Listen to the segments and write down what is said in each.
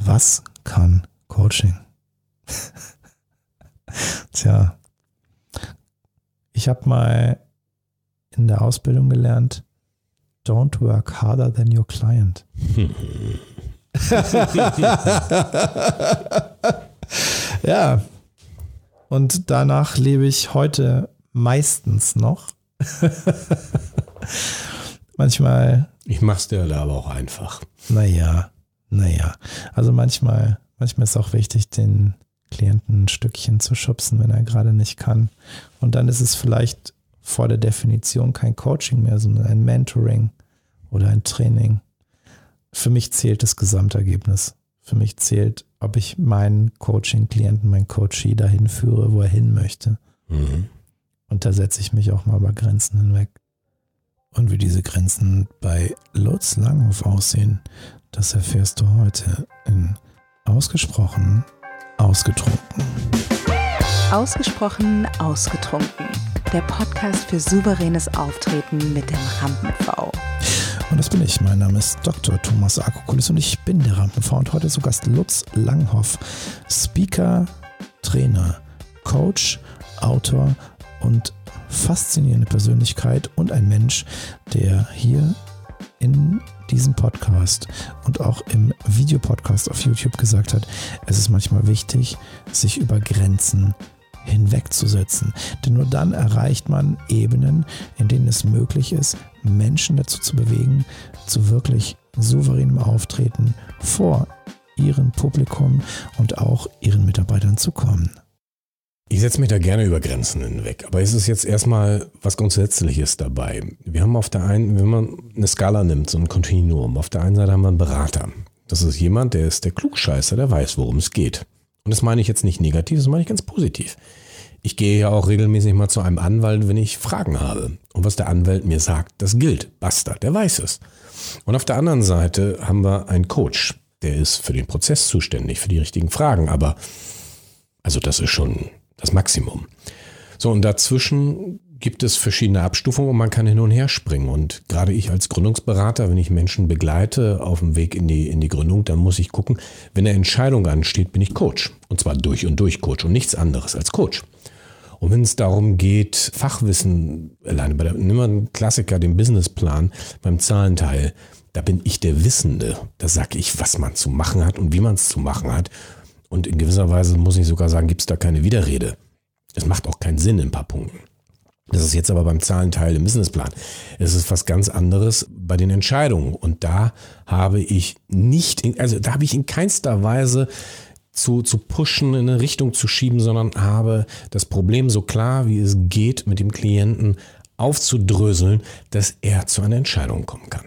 Was kann Coaching? Tja, ich habe mal in der Ausbildung gelernt, don't work harder than your client. Ja, und danach lebe ich heute meistens noch. Manchmal. Ich mach's dir da aber auch einfach. Naja. Also manchmal ist es auch wichtig, den Klienten ein Stückchen zu schubsen, wenn er gerade nicht kann. Und dann ist es vielleicht vor der Definition kein Coaching mehr, sondern ein Mentoring oder ein Training. Für mich zählt das Gesamtergebnis. Für mich zählt, ob ich meinen Coaching-Klienten, meinen Coachee dahin führe, wo er hin möchte. Mhm. Und da setze ich mich auch mal über Grenzen hinweg. Und wie diese Grenzen bei Lutz Langhoff aussehen, das erfährst du heute in Ausgesprochen Ausgetrunken. Ausgesprochen Ausgetrunken. Der Podcast für souveränes Auftreten mit dem Rampen-V. Und das bin ich. Mein Name ist Dr. Thomas Akokulis und ich bin der Rampen-V. Und heute zu Gast Lutz Langhoff, Speaker, Trainer, Coach, Autor und faszinierende Persönlichkeit und ein Mensch, der hier in diesem Podcast und auch im Videopodcast auf YouTube gesagt hat, es ist manchmal wichtig, sich über Grenzen hinwegzusetzen. Denn nur dann erreicht man Ebenen, in denen es möglich ist, Menschen dazu zu bewegen, zu wirklich souveränem Auftreten vor ihrem Publikum und auch ihren Mitarbeitern zu kommen. Ich setze mich da gerne über Grenzen hinweg, aber es ist jetzt erstmal was Grundsätzliches dabei. Wir haben auf der einen, wenn man eine Skala nimmt, so ein Kontinuum, auf der einen Seite haben wir einen Berater. Das ist jemand, der ist der Klugscheißer, der weiß, worum es geht. Und das meine ich jetzt nicht negativ, das meine ich ganz positiv. Ich gehe ja auch regelmäßig mal zu einem Anwalt, wenn ich Fragen habe. Und was der Anwalt mir sagt, das gilt. Basta, der weiß es. Und auf der anderen Seite haben wir einen Coach, der ist für den Prozess zuständig, für die richtigen Fragen. Aber also das ist schon das Maximum. So, und dazwischen gibt es verschiedene Abstufungen und man kann hin und her springen. Und gerade ich als Gründungsberater, wenn ich Menschen begleite auf dem Weg in die Gründung, dann muss ich gucken, wenn eine Entscheidung ansteht, bin ich Coach. Und zwar durch und durch Coach und nichts anderes als Coach. Und wenn es darum geht, Fachwissen, alleine nimm mal einen Klassiker, den Businessplan beim Zahlenteil, da bin ich der Wissende. Da sage ich, was man zu machen hat und wie man es zu machen hat. Und in gewisser Weise muss ich sogar sagen, gibt es da keine Widerrede. Es macht auch keinen Sinn in ein paar Punkten. Das ist jetzt aber beim Zahlenteil im Businessplan. Es ist was ganz anderes bei den Entscheidungen. Und da habe ich in keinster Weise zu pushen, in eine Richtung zu schieben, sondern habe das Problem so klar, wie es geht, mit dem Klienten aufzudröseln, dass er zu einer Entscheidung kommen kann.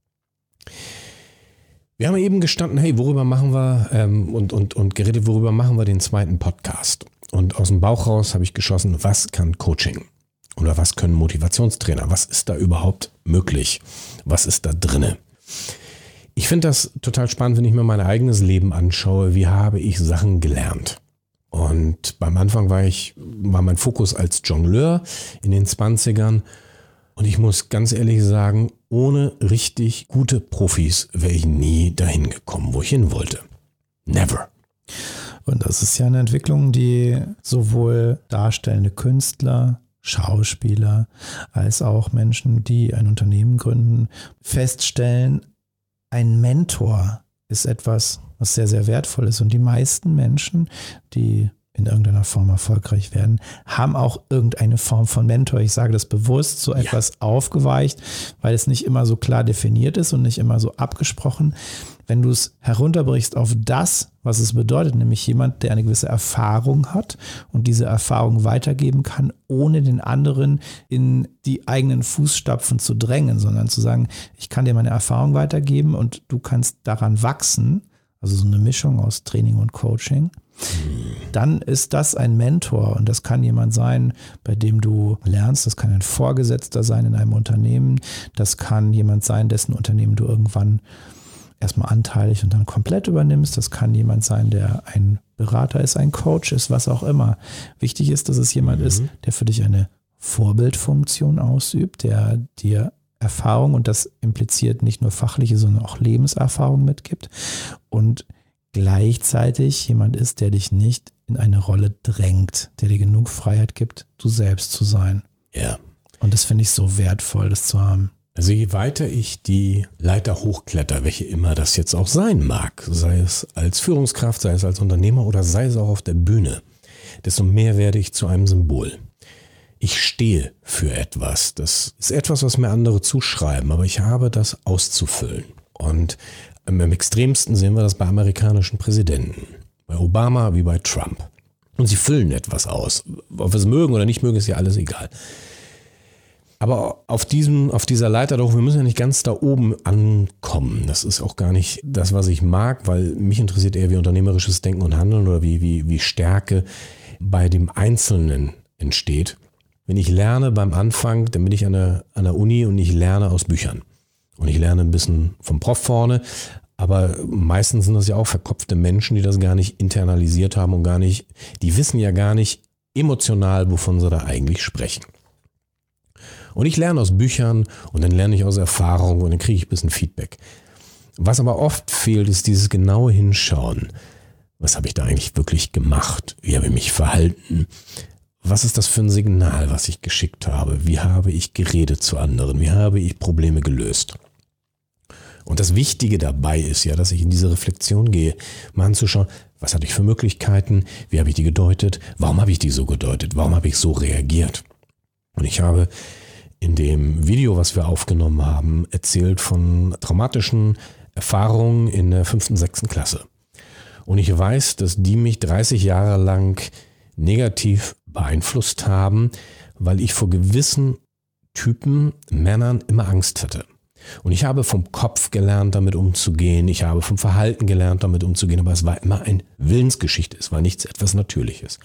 Wir haben eben gestanden, hey, worüber machen wir und geredet, worüber machen wir den zweiten Podcast? Und aus dem Bauch raus habe ich geschossen, was kann Coaching? Oder was können Motivationstrainer? Was ist da überhaupt möglich? Was ist da drinne? Ich finde das total spannend, wenn ich mir mein eigenes Leben anschaue. Wie habe ich Sachen gelernt? Und beim Anfang war mein Fokus als Jongleur in den 20ern. Und ich muss ganz ehrlich sagen, ohne richtig gute Profis wäre ich nie dahin gekommen, wo ich hin wollte. Never. Und das ist ja eine Entwicklung, die sowohl darstellende Künstler, Schauspieler, als auch Menschen, die ein Unternehmen gründen, feststellen, ein Mentor ist etwas, was sehr, sehr wertvoll ist. Und die meisten Menschen, die in irgendeiner Form erfolgreich werden, haben auch irgendeine Form von Mentor. Ich sage das bewusst so etwas aufgeweicht, weil es nicht immer so klar definiert ist und nicht immer so abgesprochen. Wenn du es herunterbrichst auf das, was es bedeutet, nämlich jemand, der eine gewisse Erfahrung hat und diese Erfahrung weitergeben kann, ohne den anderen in die eigenen Fußstapfen zu drängen, sondern zu sagen, ich kann dir meine Erfahrung weitergeben und du kannst daran wachsen, also so eine Mischung aus Training und Coaching, dann ist das ein Mentor und das kann jemand sein, bei dem du lernst, das kann ein Vorgesetzter sein in einem Unternehmen, das kann jemand sein, dessen Unternehmen du irgendwann erstmal anteilig und dann komplett übernimmst, das kann jemand sein, der ein Berater ist, ein Coach ist, was auch immer. Wichtig ist, dass es jemand ist, der für dich eine Vorbildfunktion ausübt, der dir Erfahrung, und das impliziert nicht nur fachliche, sondern auch Lebenserfahrung mitgibt und gleichzeitig jemand ist, der dich nicht in eine Rolle drängt, der dir genug Freiheit gibt, du selbst zu sein. Ja. Und das finde ich so wertvoll, das zu haben. Also je weiter ich die Leiter hochkletter, welche immer das jetzt auch sein mag, sei es als Führungskraft, sei es als Unternehmer oder sei es auch auf der Bühne, desto mehr werde ich zu einem Symbol. Ich stehe für etwas. Das ist etwas, was mir andere zuschreiben, aber ich habe das auszufüllen. Und am extremsten sehen wir das bei amerikanischen Präsidenten. Bei Obama wie bei Trump. Und sie füllen etwas aus. Ob wir es mögen oder nicht mögen, ist ja alles egal. Aber auf dieser Leiter doch, wir müssen ja nicht ganz da oben ankommen. Das ist auch gar nicht das, was ich mag, weil mich interessiert eher, wie unternehmerisches Denken und Handeln oder wie Stärke bei dem Einzelnen entsteht. Wenn ich lerne beim Anfang, dann bin ich an der Uni und ich lerne aus Büchern. Und ich lerne ein bisschen vom Prof vorne, aber meistens sind das ja auch verkopfte Menschen, die das gar nicht internalisiert haben und die wissen ja gar nicht emotional, wovon sie da eigentlich sprechen. Und ich lerne aus Büchern und dann lerne ich aus Erfahrung und dann kriege ich ein bisschen Feedback. Was aber oft fehlt, ist dieses genaue Hinschauen. Was habe ich da eigentlich wirklich gemacht? Wie habe ich mich verhalten? Was ist das für ein Signal, was ich geschickt habe? Wie habe ich geredet zu anderen? Wie habe ich Probleme gelöst? Und das Wichtige dabei ist ja, dass ich in diese Reflexion gehe, mal anzuschauen, was hatte ich für Möglichkeiten? Wie habe ich die gedeutet? Warum habe ich die so gedeutet? Warum habe ich so reagiert? Und ich habe in dem Video, was wir aufgenommen haben, erzählt von traumatischen Erfahrungen in der 5. und 6. Klasse. Und ich weiß, dass die mich 30 Jahre lang negativ beeinflusst haben, weil ich vor gewissen Typen Männern immer Angst hatte. Und ich habe vom Kopf gelernt, damit umzugehen. Ich habe vom Verhalten gelernt, damit umzugehen. Aber es war immer eine Willensgeschichte. Es war nichts etwas Natürliches.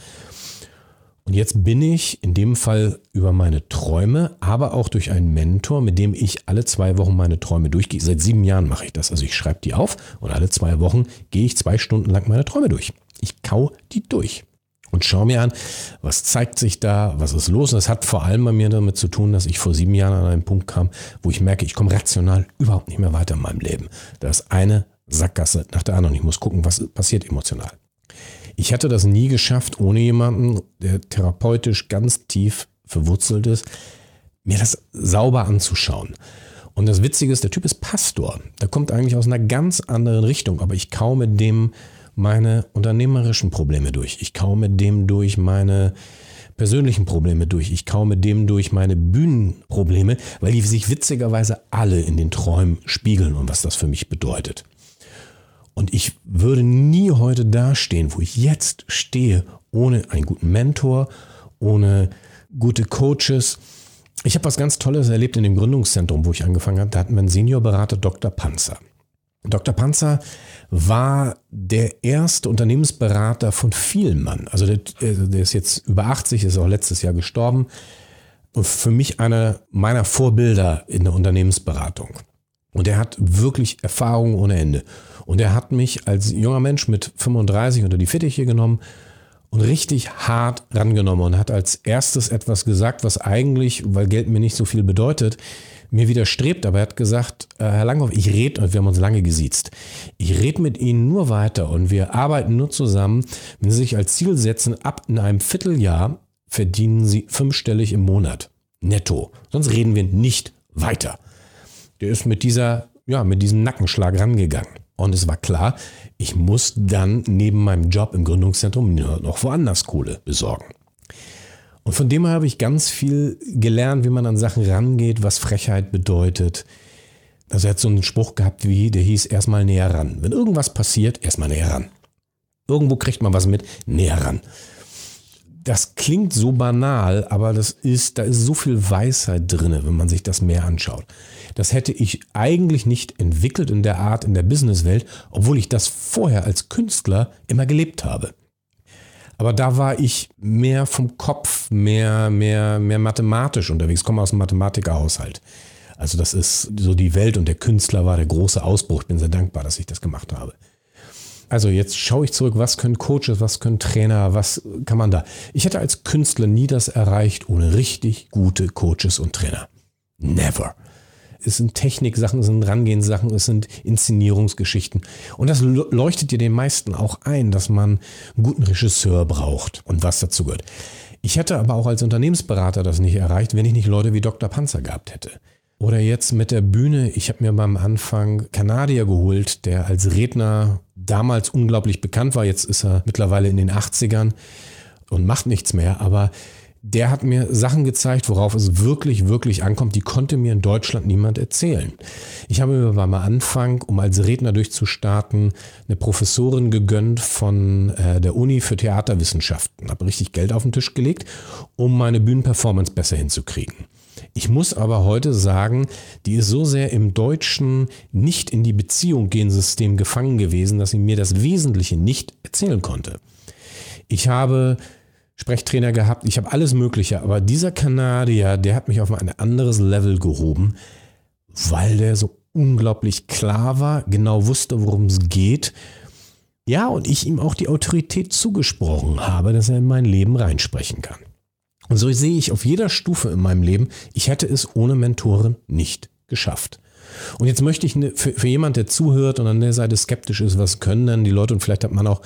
Und jetzt bin ich in dem Fall über meine Träume, aber auch durch einen Mentor, mit dem ich alle 2 Wochen meine Träume durchgehe. Seit 7 Jahren mache ich das. Also ich schreibe die auf und alle 2 Wochen gehe ich 2 Stunden lang meine Träume durch. Ich kau die durch und schaue mir an, was zeigt sich da, was ist los. Und das hat vor allem bei mir damit zu tun, dass ich vor 7 Jahren an einen Punkt kam, wo ich merke, ich komme rational überhaupt nicht mehr weiter in meinem Leben. Da ist eine Sackgasse nach der anderen. Ich muss gucken, was passiert emotional. Ich hätte das nie geschafft, ohne jemanden, der therapeutisch ganz tief verwurzelt ist, mir das sauber anzuschauen. Und das Witzige ist, der Typ ist Pastor. Der kommt eigentlich aus einer ganz anderen Richtung, aber ich kau mit dem meine unternehmerischen Probleme durch. Ich kau mit dem durch meine persönlichen Probleme durch. Ich kau mit dem durch meine Bühnenprobleme, weil die sich witzigerweise alle in den Träumen spiegeln und was das für mich bedeutet. Und ich würde nie heute dastehen, wo ich jetzt stehe, ohne einen guten Mentor, ohne gute Coaches. Ich habe was ganz Tolles erlebt in dem Gründungszentrum, wo ich angefangen habe. Da hatten wir einen Seniorberater, Dr. Panzer. Dr. Panzer war der erste Unternehmensberater von vielen Mann. Also der ist jetzt über 80, ist auch letztes Jahr gestorben. Und für mich einer meiner Vorbilder in der Unternehmensberatung. Und er hat wirklich Erfahrung ohne Ende. Und er hat mich als junger Mensch mit 35 unter die Fittiche genommen und richtig hart rangenommen und hat als erstes etwas gesagt, was eigentlich, weil Geld mir nicht so viel bedeutet, mir widerstrebt. Aber er hat gesagt, Herr Langhoff, ich rede, und wir haben uns lange gesiezt, ich rede mit Ihnen nur weiter und wir arbeiten nur zusammen, wenn Sie sich als Ziel setzen, ab in einem Vierteljahr verdienen Sie 5-stellig im Monat netto. Sonst reden wir nicht weiter. Der ist mit diesem Nackenschlag rangegangen. Und es war klar, ich muss dann neben meinem Job im Gründungszentrum noch woanders Kohle besorgen. Und von dem habe ich ganz viel gelernt, wie man an Sachen rangeht, was Frechheit bedeutet. Also er hat so einen Spruch gehabt, der hieß, erstmal näher ran. Wenn irgendwas passiert, erstmal näher ran. Irgendwo kriegt man was mit, näher ran. Das klingt so banal, aber da ist so viel Weisheit drin, wenn man sich das mehr anschaut. Das hätte ich eigentlich nicht entwickelt in der Art in der Businesswelt, obwohl ich das vorher als Künstler immer gelebt habe. Aber da war ich mehr vom Kopf, mehr mathematisch unterwegs, komme aus dem Mathematikerhaushalt. Also das ist so die Welt und der Künstler war der große Ausbruch. Ich bin sehr dankbar, dass ich das gemacht habe. Also jetzt schaue ich zurück, was können Coaches, was können Trainer, was kann man da? Ich hätte als Künstler nie das erreicht ohne richtig gute Coaches und Trainer. Never. es sind Techniksachen, es sind Rangehenssachen, es sind Inszenierungsgeschichten. Und das leuchtet dir den meisten auch ein, dass man einen guten Regisseur braucht und was dazu gehört. Ich hätte aber auch als Unternehmensberater das nicht erreicht, wenn ich nicht Leute wie Dr. Panzer gehabt hätte. Oder jetzt mit der Bühne, ich habe mir beim Anfang Kanadier geholt, der als Redner damals unglaublich bekannt war. Jetzt ist er mittlerweile in den 80ern und macht nichts mehr, aber der hat mir Sachen gezeigt, worauf es wirklich, wirklich ankommt. Die konnte mir in Deutschland niemand erzählen. Ich habe mir beim Anfang, um als Redner durchzustarten, eine Professorin gegönnt von der Uni für Theaterwissenschaften. Habe richtig Geld auf den Tisch gelegt, um meine Bühnenperformance besser hinzukriegen. Ich muss aber heute sagen, die ist so sehr im deutschen nicht in die Beziehung gehen System gefangen gewesen, dass sie mir das Wesentliche nicht erzählen konnte. Ich habe Sprechtrainer gehabt, ich habe alles Mögliche, aber dieser Kanadier, der hat mich auf ein anderes Level gehoben, weil der so unglaublich klar war, genau wusste, worum es geht. Ja, und ich ihm auch die Autorität zugesprochen habe, dass er in mein Leben reinsprechen kann. Und so sehe ich auf jeder Stufe in meinem Leben, ich hätte es ohne Mentoren nicht geschafft. Und jetzt möchte ich für jemand, der zuhört und an der Seite skeptisch ist, was können denn die Leute, und vielleicht hat man auch,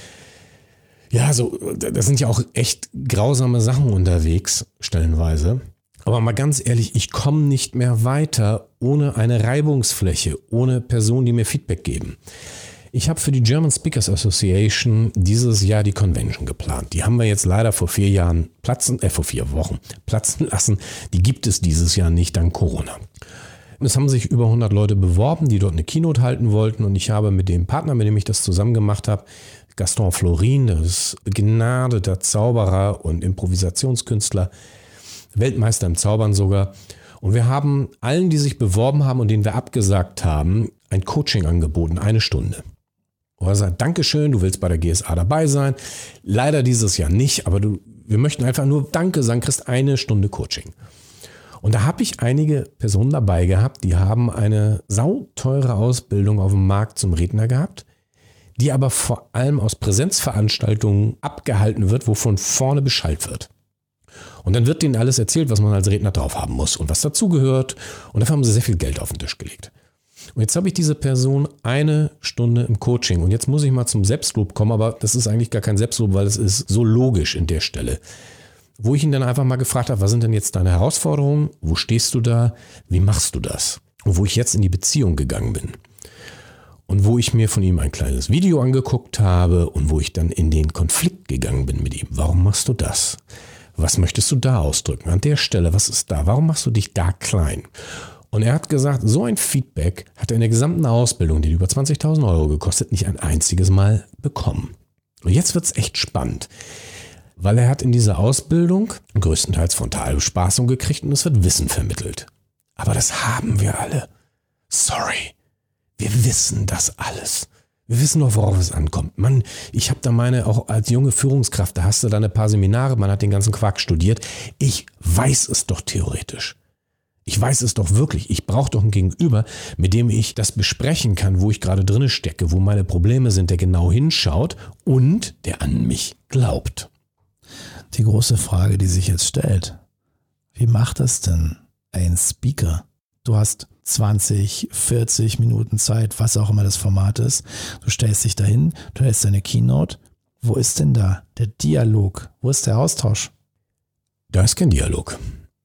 ja, so, das sind ja auch echt grausame Sachen unterwegs, stellenweise. Aber mal ganz ehrlich, ich komme nicht mehr weiter ohne eine Reibungsfläche, ohne Personen, die mir Feedback geben. Ich habe für die German Speakers Association dieses Jahr die Convention geplant. Die haben wir jetzt leider vor 4 Wochen platzen lassen. Die gibt es dieses Jahr nicht, dank Corona. Es haben sich über 100 Leute beworben, die dort eine Keynote halten wollten. Und ich habe mit dem Partner, mit dem ich das zusammen gemacht habe, Gaston Florin, das ist begnadeter Zauberer und Improvisationskünstler, Weltmeister im Zaubern sogar. Und wir haben allen, die sich beworben haben und denen wir abgesagt haben, ein Coaching angeboten, 1 Stunde. Und er sagt, Dankeschön, du willst bei der GSA dabei sein. Leider dieses Jahr nicht, aber wir möchten einfach nur Danke sagen, kriegst 1 Stunde Coaching. Und da habe ich einige Personen dabei gehabt, die haben eine sauteure Ausbildung auf dem Markt zum Redner gehabt, die aber vor allem aus Präsenzveranstaltungen abgehalten wird, wo von vorne Bescheid wird. Und dann wird denen alles erzählt, was man als Redner drauf haben muss und was dazugehört. Und dafür haben sie sehr viel Geld auf den Tisch gelegt. Und jetzt habe ich diese Person 1 Stunde im Coaching. Und jetzt muss ich mal zum Selbstlob kommen, aber das ist eigentlich gar kein Selbstlob, weil es ist so logisch in der Stelle. Wo ich ihn dann einfach mal gefragt habe, was sind denn jetzt deine Herausforderungen? Wo stehst du da? Wie machst du das? Und wo ich jetzt in die Beziehung gegangen bin. Und wo ich mir von ihm ein kleines Video angeguckt habe und wo ich dann in den Konflikt gegangen bin mit ihm. Warum machst du das? Was möchtest du da ausdrücken? An der Stelle, was ist da? Warum machst du dich da klein? Und er hat gesagt, so ein Feedback hat er in der gesamten Ausbildung, die über 20.000 € gekostet, nicht ein einziges Mal bekommen. Und jetzt wird's echt spannend, weil er hat in dieser Ausbildung größtenteils Frontalbespaßung gekriegt und es wird Wissen vermittelt. Aber das haben wir alle. Sorry. Wir wissen das alles. Wir wissen doch, worauf es ankommt. Ich habe da auch als junge Führungskraft, da hast du dann ein paar Seminare, man hat den ganzen Quark studiert. Ich weiß es doch theoretisch. Ich weiß es doch wirklich. Ich brauche doch ein Gegenüber, mit dem ich das besprechen kann, wo ich gerade drinne stecke, wo meine Probleme sind, der genau hinschaut und der an mich glaubt. Die große Frage, die sich jetzt stellt, wie macht das denn ein Speaker? Du hast 20, 40 Minuten Zeit, was auch immer das Format ist. Du stellst dich dahin, du hältst deine Keynote. Wo ist denn da der Dialog? Wo ist der Austausch? Da ist kein Dialog.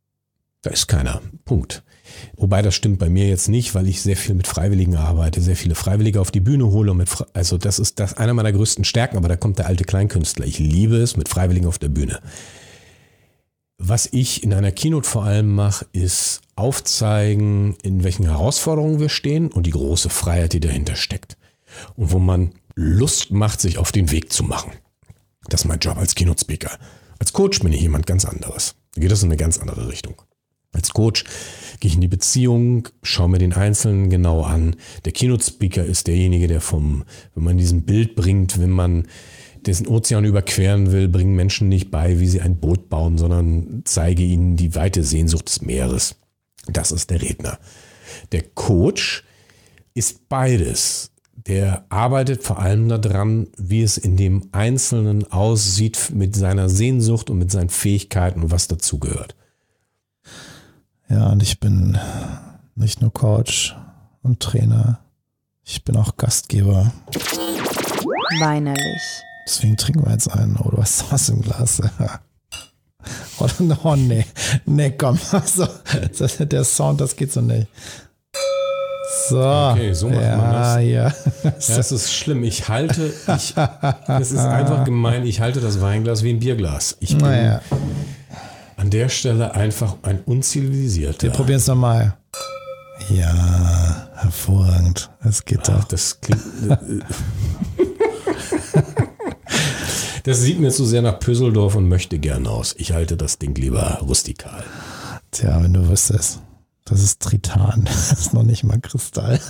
Da ist keiner. Punkt. Wobei das stimmt bei mir jetzt nicht, weil ich sehr viel mit Freiwilligen arbeite, sehr viele Freiwillige auf die Bühne hole. Also das ist einer meiner größten Stärken, aber da kommt der alte Kleinkünstler. Ich liebe es mit Freiwilligen auf der Bühne. Was ich in einer Keynote vor allem mache, ist aufzeigen, in welchen Herausforderungen wir stehen und die große Freiheit, die dahinter steckt. Und wo man Lust macht, sich auf den Weg zu machen. Das ist mein Job als Keynote-Speaker. Als Coach bin ich jemand ganz anderes. Da geht das in eine ganz andere Richtung. Als Coach gehe ich in die Beziehung, schaue mir den Einzelnen genau an. Der Keynote-Speaker ist derjenige, der wenn man diesen Bild bringt, wenn man den Ozean überqueren will, bringen Menschen nicht bei, wie sie ein Boot bauen, sondern zeige ihnen die weite Sehnsucht des Meeres. Das ist der Redner. Der Coach ist beides. Der arbeitet vor allem daran, wie es in dem Einzelnen aussieht mit seiner Sehnsucht und mit seinen Fähigkeiten und was dazugehört. Ja, und ich bin nicht nur Coach und Trainer, ich bin auch Gastgeber. Weinerlich. Deswegen trinken wir jetzt einen. Oh, du hast was im Glas. Oh, nee. Nee, komm. Also, der Sound, das geht so nicht. So. Okay, so macht man das. Ja. Das ist schlimm. Es ist einfach gemein. Ich halte das Weinglas wie ein Bierglas. Ich bin an der Stelle einfach ein unzivilisierter. Wir probieren es nochmal. Ja, hervorragend. Es geht doch. Das klingt... Das sieht mir zu sehr nach Pöseldorf und möchte gern aus. Ich halte das Ding lieber rustikal. Tja, wenn du wüsstest, das ist Tritan. Das ist noch nicht mal Kristall.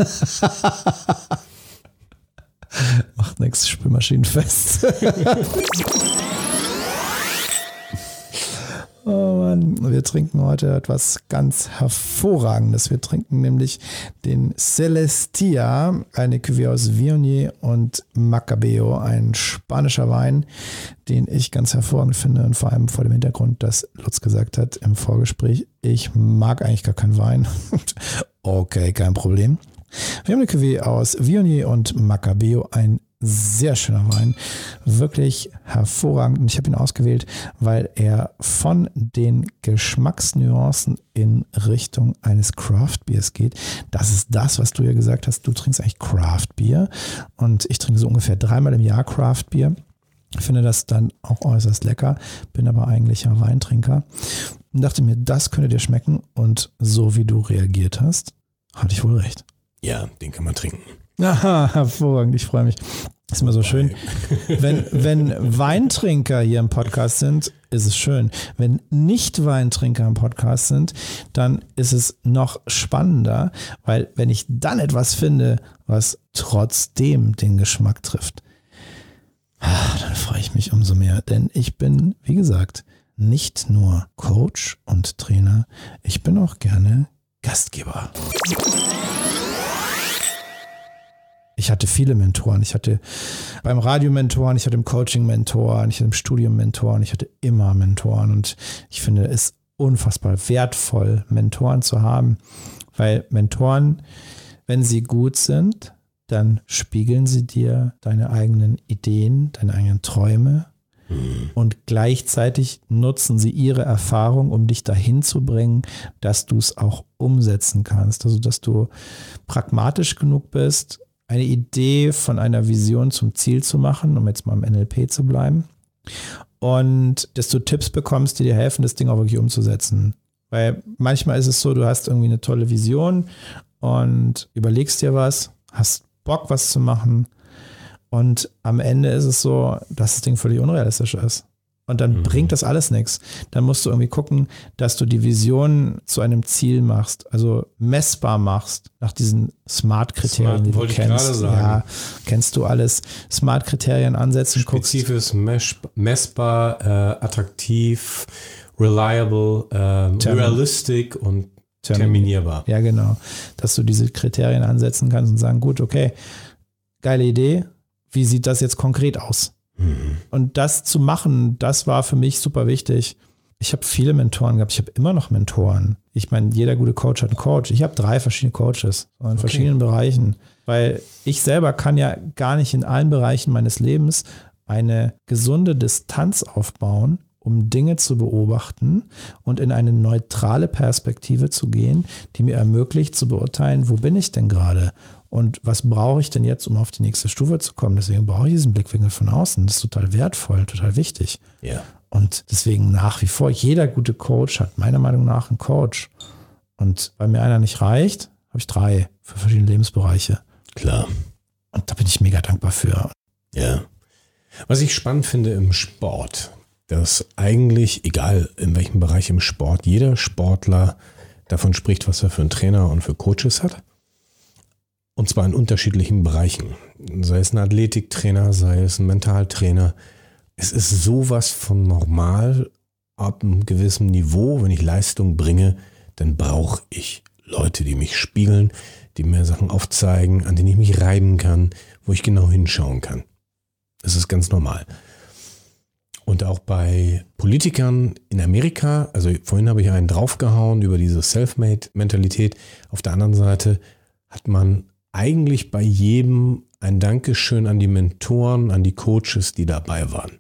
Macht nichts, spülmaschinenfest. Oh Mann, wir trinken heute etwas ganz Hervorragendes. Wir trinken nämlich den Celestia, eine Cuvée aus Viognier und Macabeo, ein spanischer Wein, den ich ganz hervorragend finde und vor allem vor dem Hintergrund, dass Lutz gesagt hat im Vorgespräch, ich mag eigentlich gar keinen Wein. Okay, kein Problem. Wir haben eine Cuvée aus Viognier und Macabeo, ein sehr schöner Wein, wirklich hervorragend. Und ich habe ihn ausgewählt, weil er von den Geschmacksnuancen in Richtung eines Craft Beers geht. Das ist das, was du ja gesagt hast. Du trinkst eigentlich Craft Beer und ich trinke so ungefähr 3-mal im Jahr Craft Beer. Ich finde das dann auch äußerst lecker, bin aber eigentlich ein Weintrinker und dachte mir, das könnte dir schmecken und so wie du reagiert hast, hatte ich wohl recht. Ja, den kann man trinken. Aha, hervorragend, ich freue mich. Ist immer so schön. Wenn Weintrinker hier im Podcast sind, ist es schön. Wenn Nicht-Weintrinker im Podcast sind, dann ist es noch spannender, weil wenn ich dann etwas finde, was trotzdem den Geschmack trifft, dann freue ich mich umso mehr. Denn ich bin, wie gesagt, nicht nur Coach und Trainer, ich bin auch gerne Gastgeber. Ich hatte viele Mentoren. Ich hatte beim Radio Mentoren, ich hatte im Coaching Mentoren, ich hatte im Studium Mentoren, ich hatte immer Mentoren. Und ich finde es unfassbar wertvoll, Mentoren zu haben, weil Mentoren, wenn sie gut sind, dann spiegeln sie dir deine eigenen Ideen, deine eigenen Träume und gleichzeitig nutzen sie ihre Erfahrung, um dich dahin zu bringen, dass du es auch umsetzen kannst. Also, dass du pragmatisch genug bist, eine Idee von einer Vision zum Ziel zu machen, um jetzt mal im NLP zu bleiben. Und dass du Tipps bekommst, die dir helfen, das Ding auch wirklich umzusetzen. Weil manchmal ist es so, du hast irgendwie eine tolle Vision und überlegst dir was, hast Bock, was zu machen. Und am Ende ist es so, dass das Ding völlig unrealistisch ist. Und dann bringt das alles nichts. Dann musst du irgendwie gucken, dass du die Vision zu einem Ziel machst, also messbar machst, nach diesen Smart-Kriterien, die du kennst. Ja, kennst du alles. Smart-Kriterien ansetzen, spezifisch, messbar, attraktiv, reliable, realistic und terminierbar. Ja, genau. Dass du diese Kriterien ansetzen kannst und sagen, gut, okay, geile Idee, wie sieht das jetzt konkret aus? Und das zu machen, das war für mich super wichtig. Ich habe viele Mentoren gehabt, ich habe immer noch Mentoren. Ich meine, jeder gute Coach hat einen Coach. Ich habe 3 verschiedene Coaches in verschiedenen Bereichen, weil ich selber kann ja gar nicht in allen Bereichen meines Lebens eine gesunde Distanz aufbauen, um Dinge zu beobachten und in eine neutrale Perspektive zu gehen, die mir ermöglicht zu beurteilen, wo bin ich denn gerade? Und was brauche ich denn jetzt, um auf die nächste Stufe zu kommen? Deswegen brauche ich diesen Blickwinkel von außen. Das ist total wertvoll, total wichtig. Ja. Und deswegen nach wie vor, jeder gute Coach hat meiner Meinung nach einen Coach. Und weil mir einer nicht reicht, habe ich 3 für verschiedene Lebensbereiche. Klar. Und da bin ich mega dankbar für. Ja. Was ich spannend finde im Sport, dass eigentlich, egal in welchem Bereich im Sport, jeder Sportler davon spricht, was er für einen Trainer und für Coaches hat. Und zwar in unterschiedlichen Bereichen. Sei es ein Athletiktrainer, sei es ein Mentaltrainer. Es ist sowas von normal ab einem gewissen Niveau. Wenn ich Leistung bringe, dann brauche ich Leute, die mich spiegeln, die mir Sachen aufzeigen, an denen ich mich reiben kann, wo ich genau hinschauen kann. Das ist ganz normal. Und auch bei Politikern in Amerika, also vorhin habe ich einen draufgehauen über diese Selfmade-Mentalität. Auf der anderen Seite hat man eigentlich bei jedem ein Dankeschön an die Mentoren, an die Coaches, die dabei waren.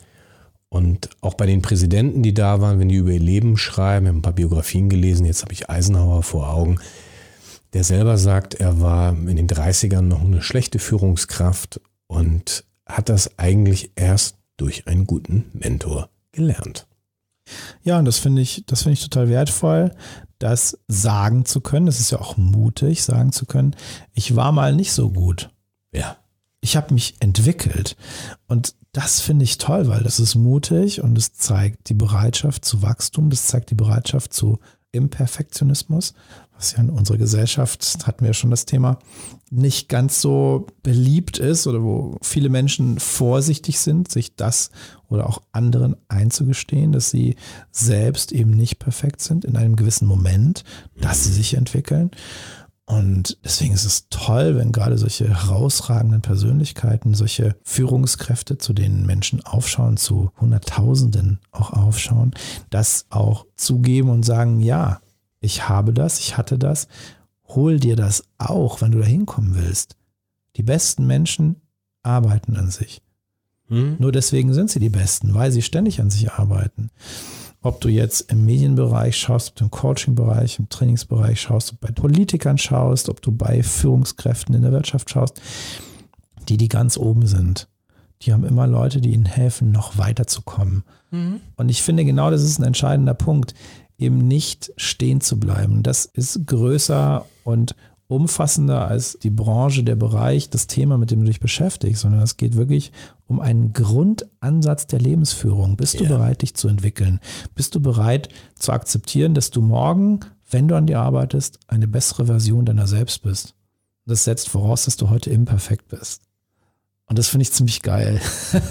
Und auch bei den Präsidenten, die da waren, wenn die über ihr Leben schreiben, ich habe ein paar Biografien gelesen, jetzt habe ich Eisenhower vor Augen, der selber sagt, er war in den 30ern noch eine schlechte Führungskraft und hat das eigentlich erst durch einen guten Mentor gelernt. Ja, und das finde ich total wertvoll, das sagen zu können. Das ist ja auch mutig, sagen zu können, ich war mal nicht so gut. Ja. Ich habe mich entwickelt. Und das finde ich toll, weil das ist mutig und es zeigt die Bereitschaft zu Wachstum, das zeigt die Bereitschaft zu Imperfektionismus, was ja in unserer Gesellschaft, hatten wir ja schon das Thema, nicht ganz so beliebt ist oder wo viele Menschen vorsichtig sind, sich das oder auch anderen einzugestehen, dass sie selbst eben nicht perfekt sind in einem gewissen Moment, dass sie sich entwickeln. Und deswegen ist es toll, wenn gerade solche herausragenden Persönlichkeiten, solche Führungskräfte, zu denen Menschen aufschauen, zu Hunderttausenden auch aufschauen, das auch zugeben und sagen, ja, ich habe das, ich hatte das, hol dir das auch, wenn du da hinkommen willst. Die besten Menschen arbeiten an sich. Nur deswegen sind sie die Besten, weil sie ständig an sich arbeiten. Ob du jetzt im Medienbereich schaust, ob du im Coachingbereich, im Trainingsbereich schaust, ob du bei Politikern schaust, ob du bei Führungskräften in der Wirtschaft schaust, die ganz oben sind. Die haben immer Leute, die ihnen helfen, noch weiterzukommen. Und ich finde genau, das ist ein entscheidender Punkt, eben nicht stehen zu bleiben. Das ist größer und umfassender als die Branche, der Bereich, das Thema, mit dem du dich beschäftigst, sondern es geht wirklich um einen Grundansatz der Lebensführung. Bist du bereit, dich zu entwickeln? Bist du bereit zu akzeptieren, dass du morgen, wenn du an dir arbeitest, eine bessere Version deiner selbst bist? Das setzt voraus, dass du heute imperfekt bist. Und das finde ich ziemlich geil.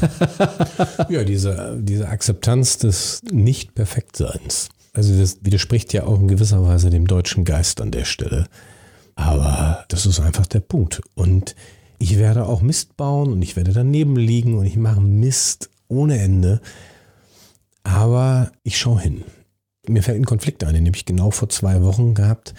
Ja, diese Akzeptanz des Nicht-Perfektseins. Also das widerspricht ja auch in gewisser Weise dem deutschen Geist an der Stelle. Aber das ist einfach der Punkt. Und ich werde auch Mist bauen und ich werde daneben liegen und ich mache Mist ohne Ende. Aber ich schaue hin. Mir fällt ein Konflikt ein, den habe ich genau vor 2 Wochen gehabt,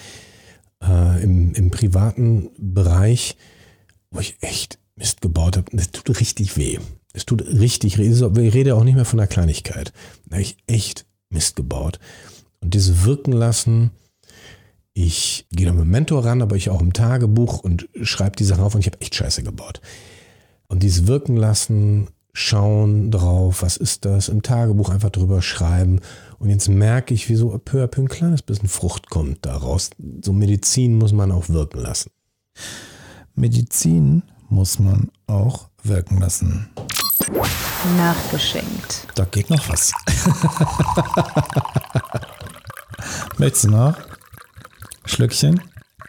im privaten Bereich, wo ich echt Mist gebaut habe. Das tut richtig weh. Es tut richtig weh. Ich rede auch nicht mehr von einer Kleinigkeit. Da habe ich echt Mist gebaut. Und dieses Wirken lassen, ich gehe da mit dem Mentor ran, aber ich auch im Tagebuch und schreibe die Sachen auf und ich habe echt Scheiße gebaut. Und dieses Wirken lassen, schauen drauf, was ist das, im Tagebuch einfach drüber schreiben. Und jetzt merke ich, wie so peu à peu ein kleines bisschen Frucht kommt daraus. So Medizin muss man auch wirken lassen. Medizin muss man auch wirken lassen. Nachgeschenkt. Da geht noch was. Möchtest du noch? Schlückchen?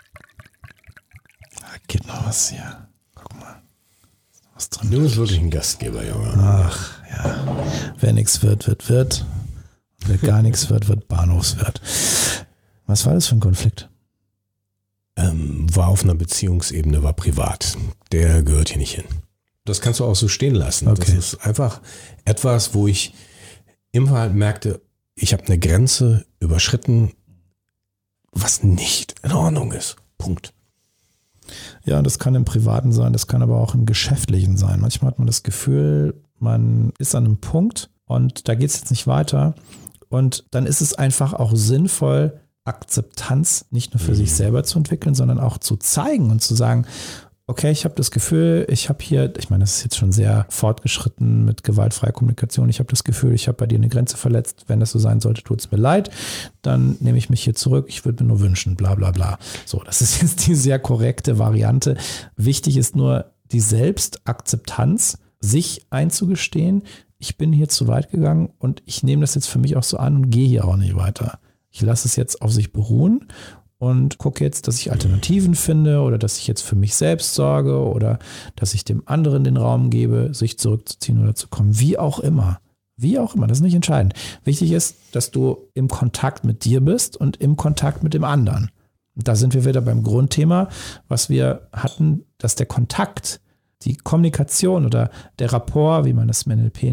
Da geht noch was hier. Guck mal. Was drin? Du bist wirklich ein Gastgeber, Junge. Ach, ja. Wer nichts wird, wird Wirt. Wer gar nichts wird, wird Bahnhofswirt. Was war das für ein Konflikt? War auf einer Beziehungsebene, war privat. Der gehört hier nicht hin. Das kannst du auch so stehen lassen. Okay. Das ist einfach etwas, wo ich immer halt merkte, ich habe eine Grenze überschritten, was nicht in Ordnung ist. Punkt. Ja, das kann im Privaten sein, das kann aber auch im Geschäftlichen sein. Manchmal hat man das Gefühl, man ist an einem Punkt und da geht es jetzt nicht weiter. Und dann ist es einfach auch sinnvoll, Akzeptanz nicht nur für sich selber zu entwickeln, sondern auch zu zeigen und zu sagen, okay, ich habe das Gefühl, ich habe hier, ich meine, das ist jetzt schon sehr fortgeschritten mit gewaltfreier Kommunikation, ich habe das Gefühl, ich habe bei dir eine Grenze verletzt, wenn das so sein sollte, tut es mir leid, dann nehme ich mich hier zurück, ich würde mir nur wünschen, bla bla bla. So, das ist jetzt die sehr korrekte Variante. Wichtig ist nur die Selbstakzeptanz, sich einzugestehen, ich bin hier zu weit gegangen und ich nehme das jetzt für mich auch so an und gehe hier auch nicht weiter. Ich lasse es jetzt auf sich beruhen und gucke jetzt, dass ich Alternativen finde oder dass ich jetzt für mich selbst sorge oder dass ich dem anderen den Raum gebe, sich zurückzuziehen oder zu kommen. Wie auch immer. Wie auch immer, das ist nicht entscheidend. Wichtig ist, dass du im Kontakt mit dir bist und im Kontakt mit dem anderen. Und da sind wir wieder beim Grundthema, was wir hatten, dass der Kontakt, die Kommunikation oder der Rapport, wie man das im NLP nennt,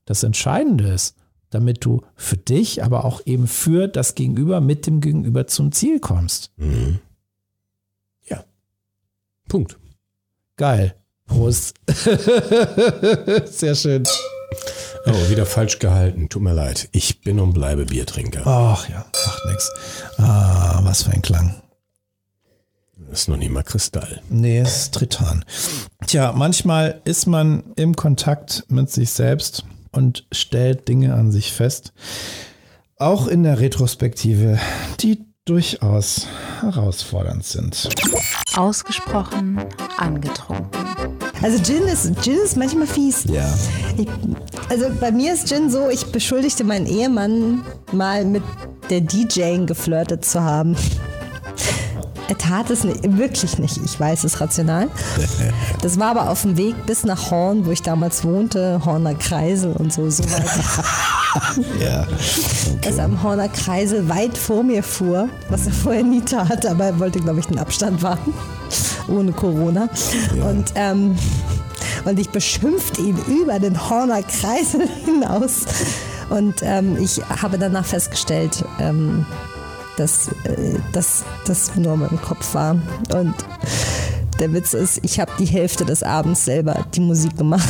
das Entscheidende ist, damit du für dich, aber auch eben für das Gegenüber, mit dem Gegenüber zum Ziel kommst. Mhm. Ja. Punkt. Geil. Prost. Sehr schön. Oh, wieder falsch gehalten. Tut mir leid. Ich bin und bleibe Biertrinker. Ach ja, macht nix. Ah, was für ein Klang. Das ist noch nicht mal Kristall. Nee, es ist Tritan. Tja, manchmal ist man im Kontakt mit sich selbst und stellt Dinge an sich fest. Auch in der Retrospektive, die durchaus herausfordernd sind. Ausgesprochen angetrunken. Also Gin ist manchmal fies. Ja. Also bei mir ist Gin so, ich beschuldigte meinen Ehemann mal mit der DJing geflirtet zu haben. Er tat es wirklich nicht. Ich weiß es rational. Das war aber auf dem Weg bis nach Horn, wo ich damals wohnte, Horner Kreisel und so weiter. Ja. Dass er am Horner Kreisel weit vor mir fuhr, was er vorher nie tat, aber er wollte, glaube ich, den Abstand wahren, ohne Corona. Ja. Und ich beschimpfte ihn über den Horner Kreisel hinaus. Und ich habe danach festgestellt, dass das nur mein Kopf war. Und der Witz ist, ich habe die Hälfte des Abends selber die Musik gemacht.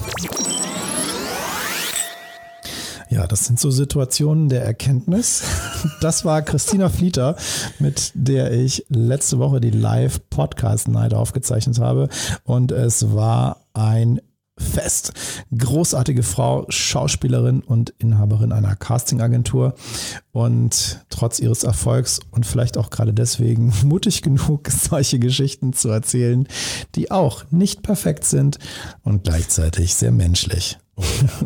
Ja, das sind so Situationen der Erkenntnis. Das war Christina Flieter, mit der ich letzte Woche die Live-Podcast-Night aufgezeichnet habe. Und es war ein Fest. Großartige Frau, Schauspielerin und Inhaberin einer Castingagentur und trotz ihres Erfolgs und vielleicht auch gerade deswegen mutig genug, solche Geschichten zu erzählen, die auch nicht perfekt sind und gleichzeitig sehr menschlich. Oh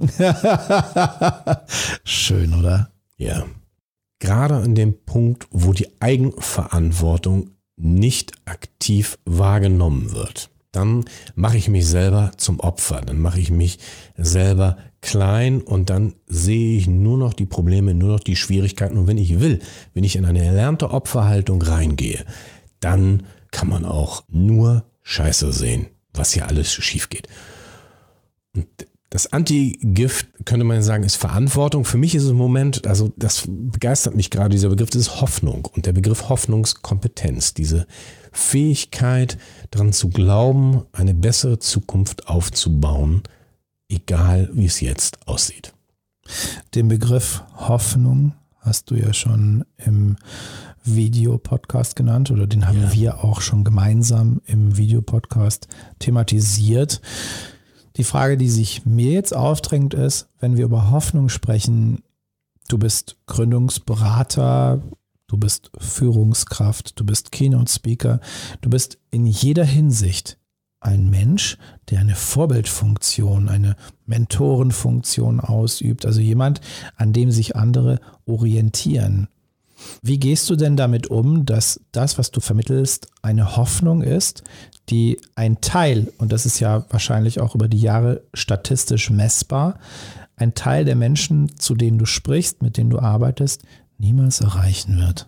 ja. Schön, oder? Ja. Gerade an dem Punkt, wo die Eigenverantwortung nicht aktiv wahrgenommen wird. Dann mache ich mich selber zum Opfer, dann mache ich mich selber klein und dann sehe ich nur noch die Probleme, nur noch die Schwierigkeiten. Und wenn ich in eine erlernte Opferhaltung reingehe, dann kann man auch nur Scheiße sehen, was hier alles schief geht. Und das Antigift, könnte man sagen, ist Verantwortung. Für mich ist es im Moment, also das begeistert mich gerade, dieser Begriff, das ist Hoffnung. Und der Begriff Hoffnungskompetenz, diese Fähigkeit, daran zu glauben, eine bessere Zukunft aufzubauen, egal wie es jetzt aussieht. Den Begriff Hoffnung hast du ja schon im Videopodcast genannt oder den haben wir auch schon gemeinsam im Videopodcast thematisiert. Die Frage, die sich mir jetzt aufdrängt, ist, wenn wir über Hoffnung sprechen, du bist Gründungsberater, du bist Führungskraft, du bist Keynote-Speaker, du bist in jeder Hinsicht ein Mensch, der eine Vorbildfunktion, eine Mentorenfunktion ausübt, also jemand, an dem sich andere orientieren. Wie gehst du denn damit um, dass das, was du vermittelst, eine Hoffnung ist, die ein Teil, und das ist ja wahrscheinlich auch über die Jahre statistisch messbar, ein Teil der Menschen, zu denen du sprichst, mit denen du arbeitest, niemals erreichen wird?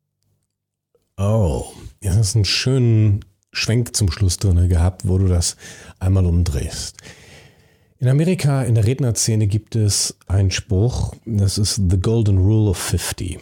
Oh, ja, das ist einen schönen Schwenk zum Schluss drin gehabt, wo du das einmal umdrehst. In Amerika, in der Rednerszene gibt es einen Spruch, das ist The Golden Rule of 50.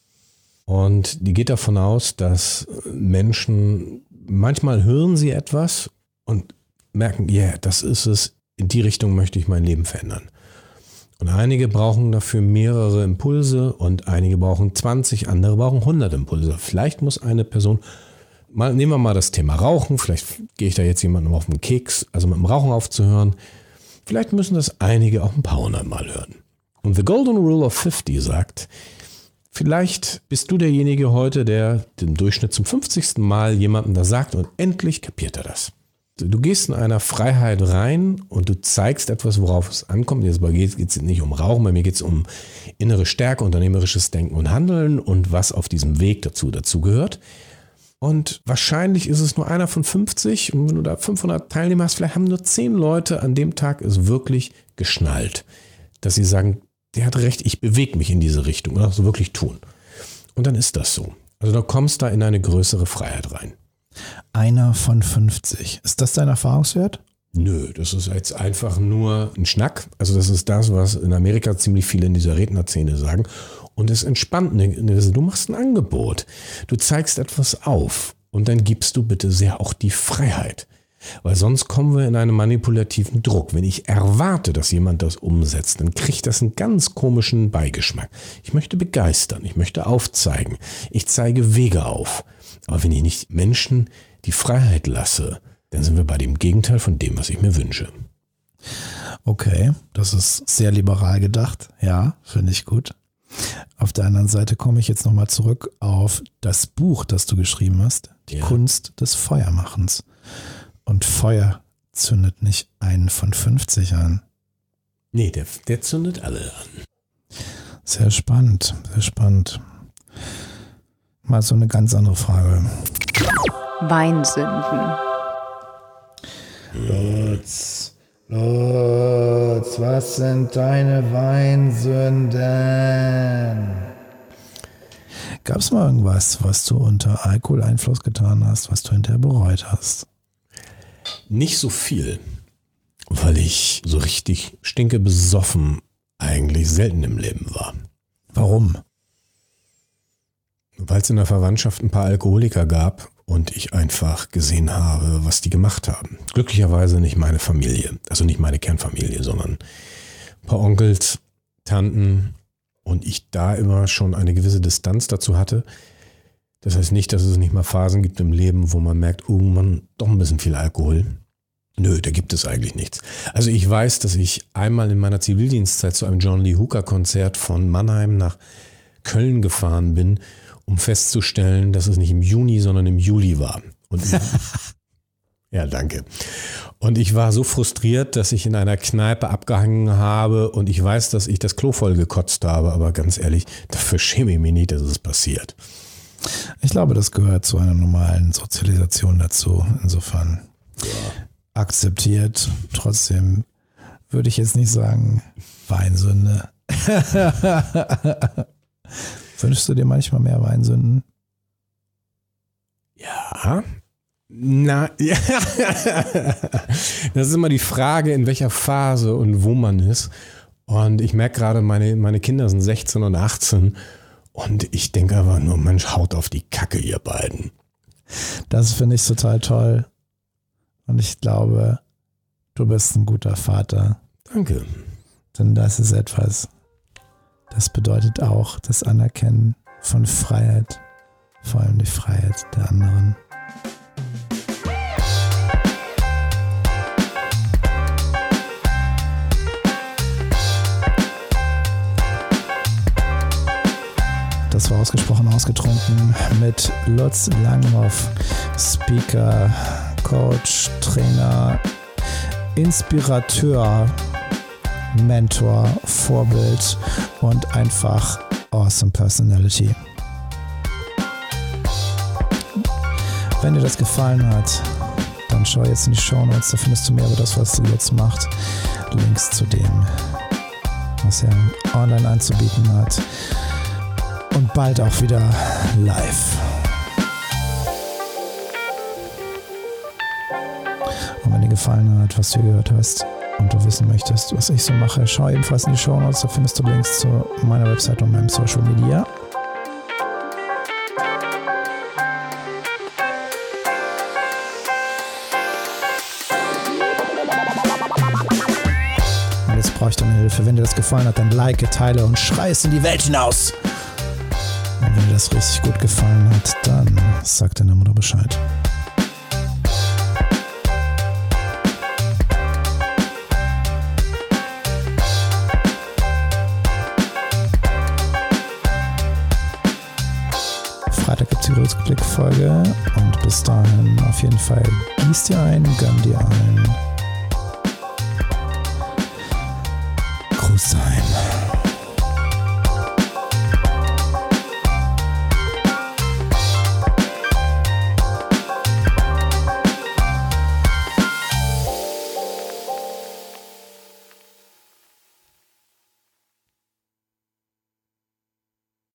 Und die geht davon aus, dass Menschen, manchmal hören sie etwas und merken, das ist es, in die Richtung möchte ich mein Leben verändern. Und einige brauchen dafür mehrere Impulse und einige brauchen 20, andere brauchen 100 Impulse. Vielleicht muss eine Person, nehmen wir mal das Thema Rauchen, vielleicht gehe ich da jetzt jemandem auf den Keks, also mit dem Rauchen aufzuhören. Vielleicht müssen das einige auch ein paar 100 Mal hören. Und The Golden Rule of 50 sagt, vielleicht bist du derjenige heute, der im Durchschnitt zum 50. Mal jemandem das sagt und endlich kapiert er das. Du gehst in einer Freiheit rein und du zeigst etwas, worauf es ankommt. Jetzt geht es nicht um Rauchen, bei mir geht es um innere Stärke, unternehmerisches Denken und Handeln und was auf diesem Weg dazu gehört. Und wahrscheinlich ist es nur einer von 50 und wenn du da 500 Teilnehmer hast, vielleicht haben nur 10 Leute an dem Tag es wirklich geschnallt, dass sie sagen, der hat recht, ich bewege mich in diese Richtung und das wirklich tun. Und dann ist das so. Also du kommst da in eine größere Freiheit rein. Einer von 50. Ist das dein Erfahrungswert? Nö, das ist jetzt einfach nur ein Schnack. Also das ist das, was in Amerika ziemlich viele in dieser Rednerszene sagen. Und es entspannt. Du machst ein Angebot. Du zeigst etwas auf. Und dann gibst du bitte sehr auch die Freiheit. Weil sonst kommen wir in einen manipulativen Druck. Wenn ich erwarte, dass jemand das umsetzt, dann kriegt das einen ganz komischen Beigeschmack. Ich möchte begeistern, ich möchte aufzeigen. Ich zeige Wege auf. Aber wenn ich nicht Menschen die Freiheit lasse, dann sind wir bei dem Gegenteil von dem, was ich mir wünsche. Okay, das ist sehr liberal gedacht. Ja, finde ich gut. Auf der anderen Seite komme ich jetzt nochmal zurück auf das Buch, das du geschrieben hast. Die Kunst des Feuermachens. Und Feuer zündet nicht einen von 50 an. Nee, der zündet alle an. Sehr spannend, sehr spannend. Mal so eine ganz andere Frage. Weinsünden. Lutz, was sind deine Weinsünden? Gab es mal irgendwas, was du unter Alkoholeinfluss getan hast, was du hinterher bereut hast? Nicht so viel, weil ich so richtig stinkebesoffen eigentlich selten im Leben war. Warum? Weil es in der Verwandtschaft ein paar Alkoholiker gab und ich einfach gesehen habe, was die gemacht haben. Glücklicherweise nicht meine Familie, also nicht meine Kernfamilie, sondern ein paar Onkels, Tanten und ich da immer schon eine gewisse Distanz dazu hatte. Das heißt nicht, dass es nicht mal Phasen gibt im Leben, wo man merkt, oh man, doch ein bisschen viel Alkohol. Nö, da gibt es eigentlich nichts. Also ich weiß, dass ich einmal in meiner Zivildienstzeit zu einem John Lee Hooker Konzert von Mannheim nach Köln gefahren bin, um festzustellen, dass es nicht im Juni, sondern im Juli war. Und ja, danke. Und ich war so frustriert, dass ich in einer Kneipe abgehangen habe und ich weiß, dass ich das Klo voll gekotzt habe, aber ganz ehrlich, dafür schäme ich mich nicht, dass es passiert. Ich glaube, das gehört zu einer normalen Sozialisation dazu. Insofern akzeptiert. Trotzdem würde ich jetzt nicht sagen, Weinsünde. Wünschst du dir manchmal mehr Weinsünden? Ja. Na, ja. Das ist immer die Frage, in welcher Phase und wo man ist. Und ich merke gerade, meine Kinder sind 16 und 18. Und ich denke aber nur, Mensch, haut auf die Kacke, ihr beiden. Das finde ich total toll. Und ich glaube, du bist ein guter Vater. Danke. Denn das ist etwas, das bedeutet auch das Anerkennen von Freiheit. Vor allem die Freiheit der anderen. Das war ausgesprochen ausgetrunken mit Lutz Langhoff, Speaker, Coach, Trainer, Inspirateur, Mentor, Vorbild und einfach awesome Personality. Wenn dir das gefallen hat, dann schau jetzt in die Shownotes, da findest du mehr über das, was Lutz macht. Links zu dem, was er online anzubieten hat. Und bald auch wieder live. Und wenn dir gefallen hat, was du gehört hast und du wissen möchtest, was ich so mache, schau ebenfalls in die Shownotes, da findest du Links zu meiner Website und meinem Social Media. Und jetzt brauche ich deine Hilfe. Wenn dir das gefallen hat, dann like, teile und schrei es in die Welt hinaus. Und wenn dir das richtig gut gefallen hat, dann sag deiner Mutter Bescheid. Freitag gibt es die Rückblickfolge und bis dahin auf jeden Fall gieß dir ein, gönn dir ein. Gruß sein.